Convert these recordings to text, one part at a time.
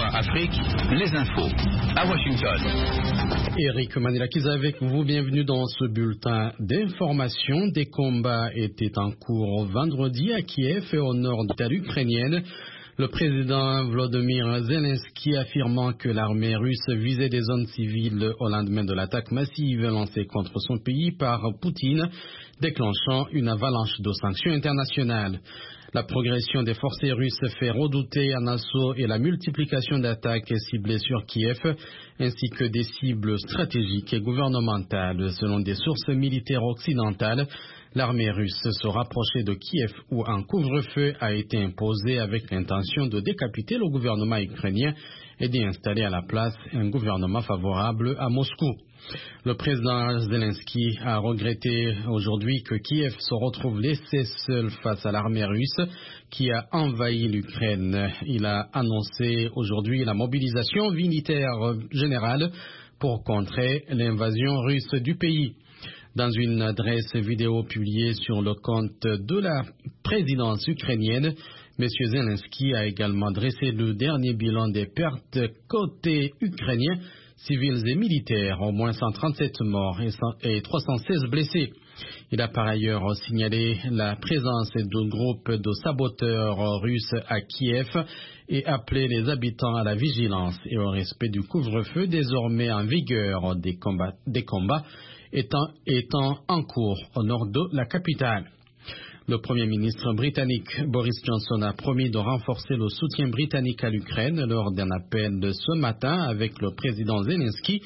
Afrique, les infos à Washington. Eric Manilakiza avec vous, bienvenue dans ce bulletin d'information. Des combats étaient en cours vendredi à Kiev et au nord de l'Ukraine ukrainienne. Le président Volodymyr Zelensky affirmant que l'armée russe visait des zones civiles au lendemain de l'attaque massive lancée contre son pays par Poutine, déclenchant une avalanche de sanctions internationales. La progression des forces russes fait redouter un assaut et la multiplication d'attaques ciblées sur Kiev, ainsi que des cibles stratégiques et gouvernementales. Selon des sources militaires occidentales, l'armée russe se rapprochait de Kiev où un couvre-feu a été imposé avec l'intention de décapiter le gouvernement ukrainien et d'y installer à la place un gouvernement favorable à Moscou. Le président Zelensky a regretté aujourd'hui que Kiev se retrouve laissé seul face à l'armée russe qui a envahi l'Ukraine. Il a annoncé aujourd'hui la mobilisation militaire générale pour contrer l'invasion russe du pays. Dans une adresse vidéo publiée sur le compte de la présidence ukrainienne, M. Zelensky a également dressé le dernier bilan des pertes côté ukrainien, civils et militaires, au moins 137 morts et 316 blessés. Il a par ailleurs signalé la présence de groupes de saboteurs russes à Kiev et appelé les habitants à la vigilance et au respect du couvre-feu désormais en vigueur, des combats étant en cours au nord de la capitale. Le Premier ministre britannique Boris Johnson a promis de renforcer le soutien britannique à l'Ukraine lors d'un appel de ce matin avec le président Zelensky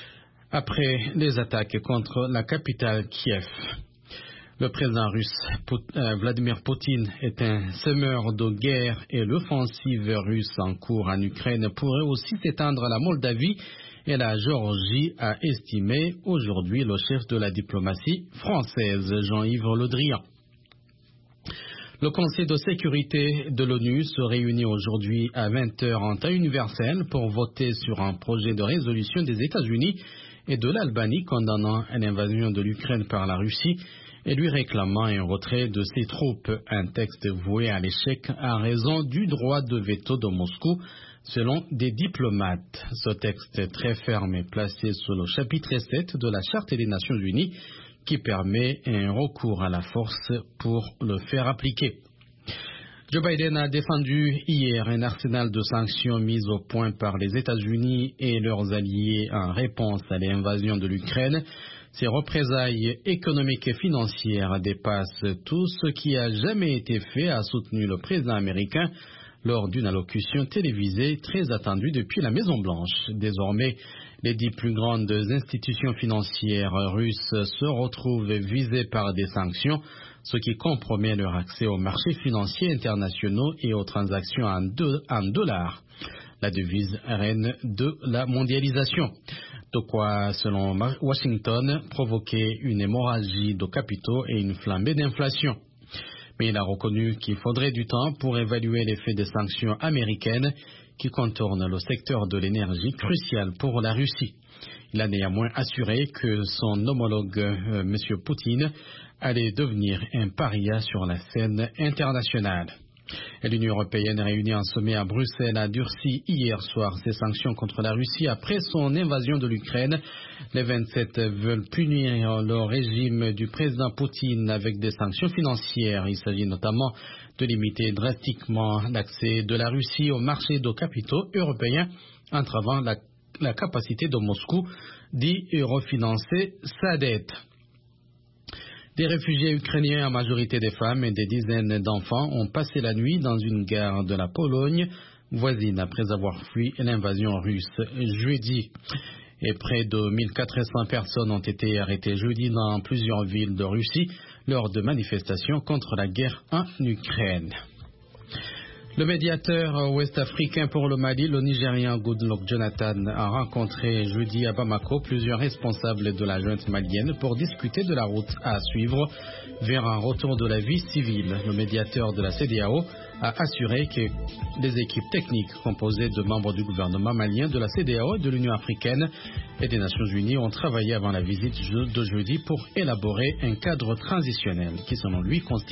après les attaques contre la capitale Kiev. Le président russe Vladimir Poutine est un semeur de guerre et l'offensive russe en cours en Ukraine pourrait aussi s'étendre à la Moldavie et la Géorgie, a estimé aujourd'hui le chef de la diplomatie française, Jean-Yves Le Drian. Le Conseil de sécurité de l'ONU se réunit aujourd'hui à 20h en temps universel pour voter sur un projet de résolution des États-Unis et de l'Albanie condamnant l'invasion de l'Ukraine par la Russie et lui réclamant un retrait de ses troupes, un texte voué à l'échec à raison du droit de veto de Moscou, selon des diplomates. Ce texte très ferme est placé sous le chapitre 7 de la Charte des Nations Unies qui permet un recours à la force pour le faire appliquer. Joe Biden a défendu hier un arsenal de sanctions mises au point par les États-Unis et leurs alliés en réponse à l'invasion de l'Ukraine. Ces représailles économiques et financières dépassent tout ce qui a jamais été fait, a soutenu le président américain lors d'une allocution télévisée très attendue depuis la Maison-Blanche. Désormais, les 10 plus grandes institutions financières russes se retrouvent visées par des sanctions, ce qui compromet leur accès aux marchés financiers internationaux et aux transactions en dollars, la devise reine de la mondialisation. De quoi, selon Washington, provoquer une hémorragie de capitaux et une flambée d'inflation. Mais il a reconnu qu'il faudrait du temps pour évaluer l'effet des sanctions américaines qui contournent le secteur de l'énergie crucial pour la Russie. Il a néanmoins assuré que son homologue, M. Poutine, allait devenir un paria sur la scène internationale. Et l'Union européenne réunie en sommet à Bruxelles a durci hier soir ses sanctions contre la Russie après son invasion de l'Ukraine. Les 27 veulent punir le régime du président Poutine avec des sanctions financières. Il s'agit notamment de limiter drastiquement l'accès de la Russie au marché de capitaux européens, entravant la capacité de Moscou d'y refinancer sa dette. Des réfugiés ukrainiens, en majorité des femmes et des dizaines d'enfants, ont passé la nuit dans une gare de la Pologne voisine après avoir fui l'invasion russe jeudi. Et près de 1400 personnes ont été arrêtées jeudi dans plusieurs villes de Russie lors de manifestations contre la guerre en Ukraine. Le médiateur ouest-africain pour le Mali, le Nigérian Goodluck Jonathan, a rencontré jeudi à Bamako plusieurs responsables de la junte malienne pour discuter de la route à suivre vers un retour de la vie civile. Le médiateur de la CEDEAO a assuré que les équipes techniques composées de membres du gouvernement malien, de la CEDEAO, de l'Union africaine et des Nations Unies ont travaillé avant la visite de jeudi pour élaborer un cadre transitionnel qui, selon lui, constitue